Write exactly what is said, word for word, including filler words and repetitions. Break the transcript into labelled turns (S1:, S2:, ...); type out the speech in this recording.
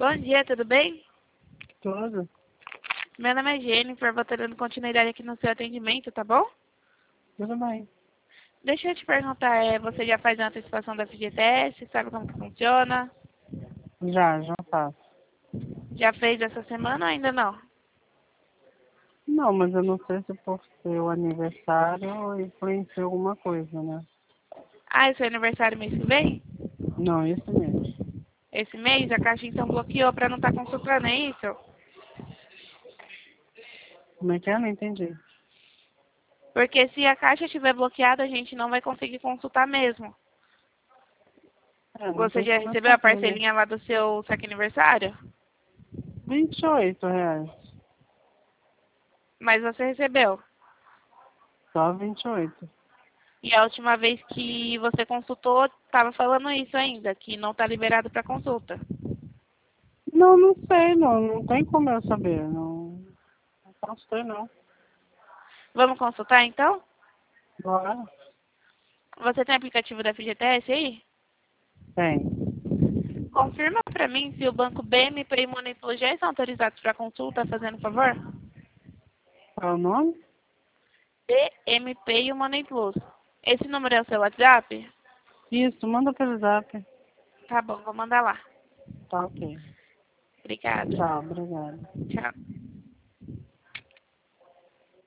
S1: Bom dia, tudo bem?
S2: Tudo?
S1: Meu nome é Jennifer, vou estar dando continuidade aqui no seu atendimento, tá bom?
S2: Tudo bem.
S1: Deixa eu te perguntar, é, você já faz a antecipação da F G T S? Sabe como que funciona?
S2: Já, já faço.
S1: Já fez essa semana ou ainda não?
S2: Não, mas eu não sei se por ser o aniversário influencia alguma coisa, né?
S1: Ah, é seu aniversário mês que vem?
S2: Não, isso mesmo.
S1: Esse mês a Caixa então bloqueou para não estar consultando, é isso?
S2: Como é que é? Não entendi.
S1: Porque se a Caixa estiver bloqueada, a gente não vai conseguir consultar mesmo.
S2: É, não
S1: Você
S2: tem
S1: já
S2: como eu
S1: recebeu a
S2: saber, né?
S1: parcelinha lá do seu saque aniversário?
S2: vinte e oito reais.
S1: Mas você recebeu.
S2: Só vinte e oito.
S1: E a última vez que você consultou, estava falando isso ainda, que não está liberado para consulta.
S2: Não, não sei, não. Não tem como eu saber. Não, não posso ter, não.
S1: Vamos consultar então?
S2: Bora?
S1: Você tem aplicativo da F G T S aí?
S2: Tem.
S1: Confirma para mim se o banco B M P e Money Plus já estão autorizados para consulta, fazendo favor?
S2: Qual é o nome?
S1: B M P e o Money Plus. Esse número é o seu WhatsApp?
S2: Isso, manda pelo zap.
S1: Tá bom, vou mandar lá.
S2: Tá ok.
S1: Obrigada.
S2: Tá, obrigada.
S1: Tchau.